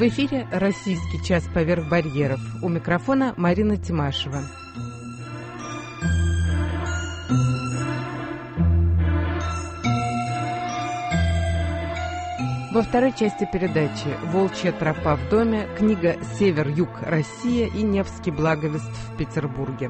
В эфире «Российский час поверх барьеров». У микрофона Марина Тимашева. Во второй части передачи «Волчья тропа в доме», книга «Север-Юг. Россия» и «Невский благовест в Петербурге».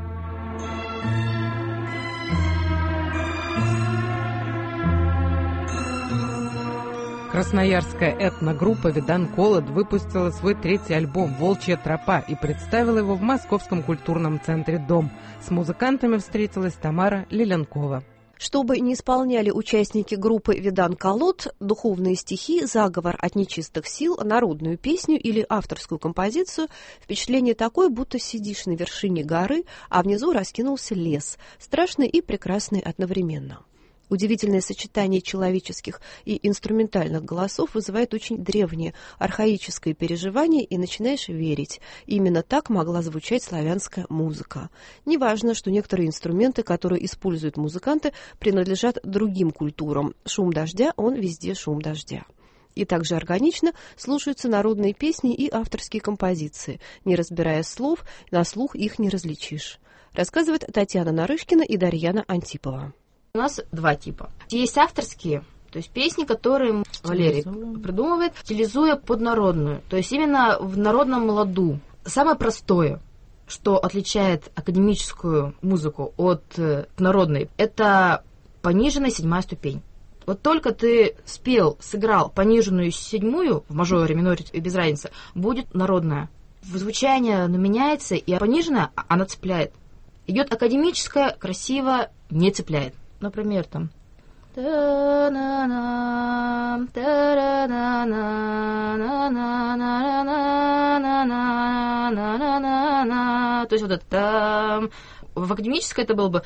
Красноярская этногруппа «Видан Колод» выпустила свой третий альбом «Волчья тропа» и представила его в Московском культурном центре «Дом». С музыкантами встретилась Тамара Лиленкова. Чтобы не исполняли участники группы «Видан Колод» духовные стихи, заговор от нечистых сил, народную песню или авторскую композицию, впечатление такое, будто сидишь на вершине горы, а внизу раскинулся лес, страшный и прекрасный одновременно. Удивительное сочетание человеческих и инструментальных голосов вызывает очень древнее, архаическое переживание, и начинаешь верить. Именно так могла звучать славянская музыка. Неважно, что некоторые инструменты, которые используют музыканты, принадлежат другим культурам. Шум дождя, он везде шум дождя. И также органично слушаются народные песни и авторские композиции. Не разбирая слов, на слух их не различишь. Рассказывает Татьяна Нарышкина и Дарьяна Антипова. У нас два типа. Есть авторские, то есть песни, которые Валерий придумывает, стилизуя под народную, то есть именно в народном ладу. Самое простое, что отличает академическую музыку от народной, это пониженная седьмая ступень. Вот только ты спел, сыграл пониженную седьмую, в мажоре, миноре, без разницы, будет народная. Звучание оно меняется, и пониженная она цепляет. Идет академическая, красиво, не цепляет. Например, там. То есть вот это там. В академической это было бы.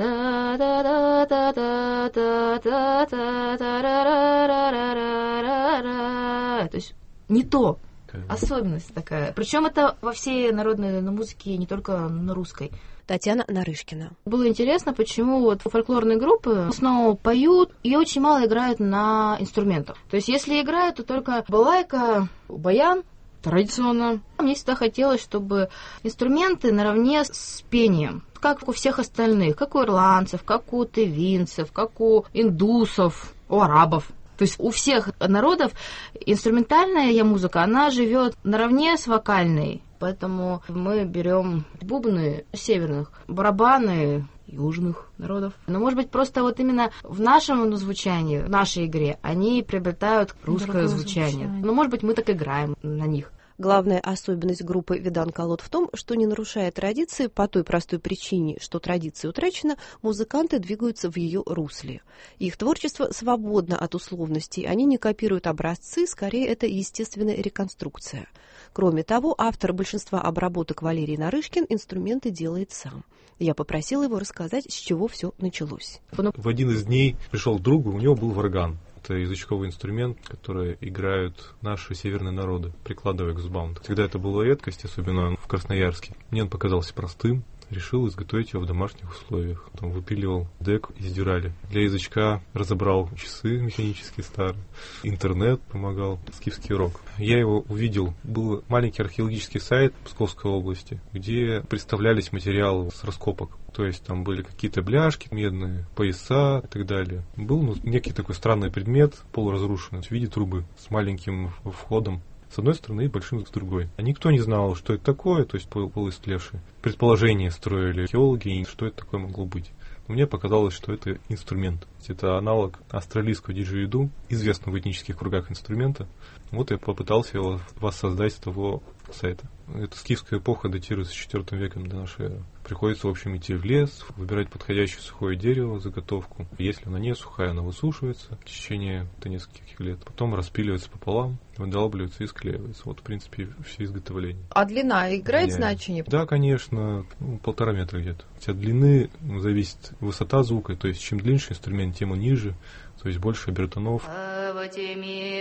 То есть не то. Особенность такая. Причем это во всей народной музыке, не только на русской. Татьяна Нарышкина. Было интересно, почему вот фольклорные группы в основном поют и очень мало играют на инструментах. То есть если играют, то только балалайка, баян, традиционно. Мне всегда хотелось, чтобы инструменты наравне с пением, как у всех остальных, как у ирландцев, как у тывинцев, как у индусов, у арабов. То есть у всех народов инструментальная музыка, она живет наравне с вокальной. Поэтому мы берем бубны северных, барабаны южных народов. Но, может быть, просто вот именно в нашем звучании, в нашей игре, они приобретают русское звучание. Но, может быть, мы так играем на них. Главная особенность группы «Видан Колод» в том, что, не нарушая традиции, по той простой причине, что традиция утрачена, музыканты двигаются в ее русле. Их творчество свободно от условностей, они не копируют образцы, скорее это естественная реконструкция. Кроме того, автор большинства обработок Валерий Нарышкин инструменты делает сам. Я попросила его рассказать, с чего все началось. В один из дней пришел к другу, у него был варган. Это язычковый инструмент, который играют наши северные народы, прикладывая к зубам. Всегда это была редкость, особенно в Красноярске. Мне он показался простым, решил изготовить его в домашних условиях. Потом выпиливал дек из дюрали. Для язычка разобрал часы механические старые, интернет помогал, скифский рок. Я его увидел, был маленький археологический сайт Псковской области, где представлялись материалы с раскопок. То есть там были какие-то бляшки медные, пояса и так далее. Был некий такой странный предмет, полуразрушенный, в виде трубы с маленьким входом с одной стороны и большим с другой. А никто не знал, что это такое, то есть полуистлевший. Предположения строили археологи, что это такое могло быть. Но мне показалось, что это инструмент. Это аналог австралийского диджериду, известного в этнических кругах инструмента. Вот я попытался его воссоздать с того сайта. Эта скифская эпоха датируется IV веком до нашей эры. Приходится, в общем, идти в лес, выбирать подходящее сухое дерево, заготовку. Если она не сухая, она высушивается в течение нескольких лет. Потом распиливается пополам, выдалбливается и склеивается. Вот, в принципе, все изготовления. А длина играет значение? Да, конечно, 1,5 метра где-то. От длины зависит высота звука, то есть чем длиннее инструмент, тем он ниже, то есть больше обертонов. Во тьме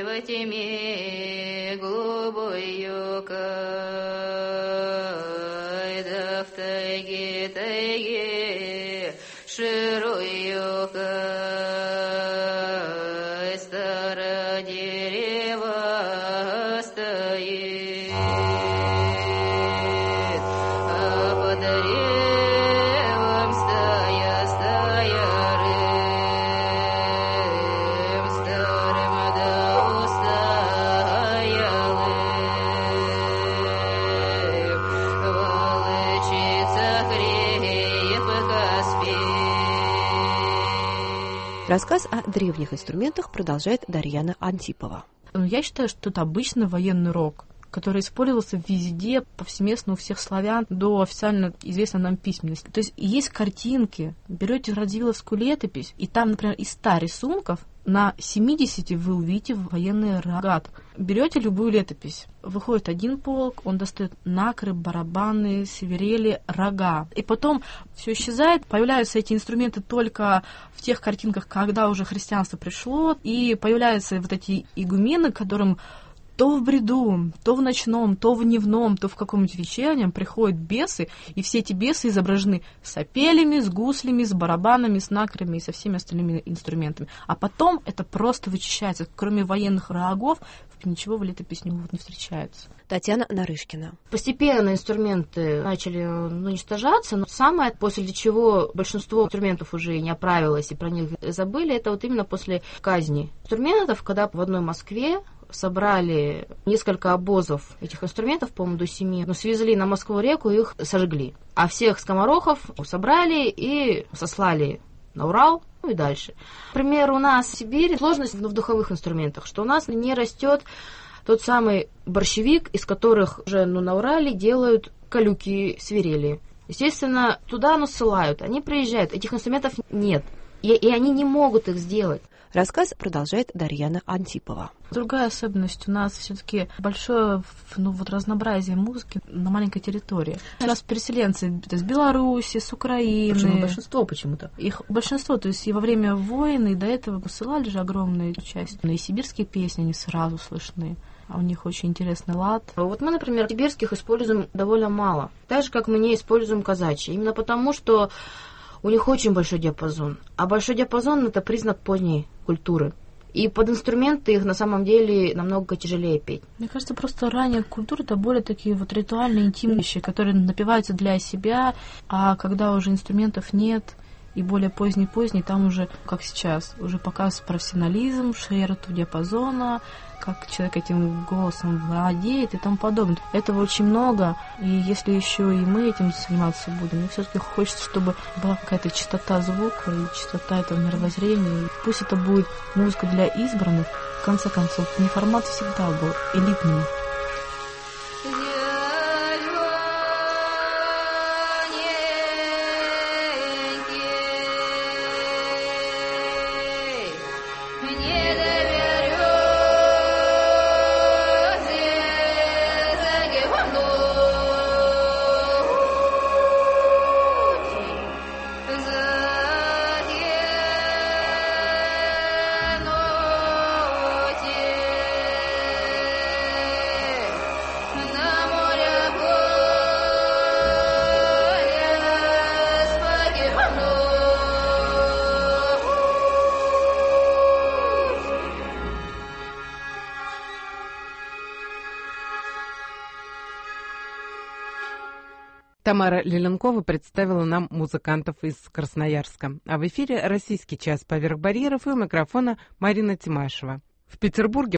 голубой юкай, да в тайге широй юкай, старое дерево стоит. Рассказ о древних инструментах продолжает Дарьяна Антипова. Я считаю, что это обычный военный рог, который использовался везде, повсеместно у всех славян до официально известной нам письменности. То есть есть картинки, берете Радзивилловскую летопись, и там, например, из 100 рисунков на 70 вы увидите военные рога. Берете любую летопись, выходит один полк, он достает накры, барабаны, свирели, рога. И потом все исчезает, появляются эти инструменты только в тех картинках, когда уже христианство пришло, и появляются вот эти игумены, которым то в бреду, то в ночном, то в дневном, то в каком-нибудь вечернем приходят бесы, и все эти бесы изображены с опелями, с гуслями, с барабанами, с накрами и со всеми остальными инструментами. А потом это просто вычищается. Кроме военных рогов, ничего в летописи не встречается. Татьяна Нарышкина. Постепенно инструменты начали уничтожаться, но самое, после чего большинство инструментов уже не оправилось и про них забыли, это вот именно после казни инструментов, когда в одной Москве собрали несколько обозов этих инструментов, по-моему, до 7, но свезли на Москву-реку и их сожгли. А всех скоморохов собрали и сослали на Урал, и дальше. Например, у нас в Сибири сложность в духовых инструментах, что у нас не растет тот самый борщевик, из которых уже на Урале делают калюки, свирели. Естественно, туда ссылают, они приезжают, этих инструментов нет, и они не могут их сделать. Рассказ продолжает Дарьяна Антипова. Другая особенность, у нас все-таки большое разнообразие музыки на маленькой территории. У нас переселенцы с Беларуси, с Украины. Почему? Большинство почему-то. Их большинство, то есть и во время войны, и до этого посылали же огромную часть. Но и сибирские песни, они сразу слышны. А у них очень интересный лад. Вот мы, например, сибирских используем довольно мало. Так же, как мы не используем казачьи. Именно потому, что у них очень большой диапазон. А большой диапазон – это признак поздней культуры. И под инструменты их на самом деле намного тяжелее петь. Мне кажется, просто ранняя культура – это более такие вот ритуальные, интимные вещи, которые напеваются для себя, а когда уже инструментов нет, и более поздний, там уже, как сейчас, уже показ профессионализм, широту диапазона, как человек этим голосом владеет и тому подобное. Этого очень много, и если еще и мы этим заниматься будем, мне все-таки хочется, чтобы была какая-то чистота звука и чистота этого мировоззрения. И пусть это будет музыка для избранных, в конце концов, не формат всегда был элитным. Тамара Лиленкова представила нам музыкантов из Красноярска. А в эфире «Российский час поверх барьеров» и у микрофона Марина Тимашева. В Петербурге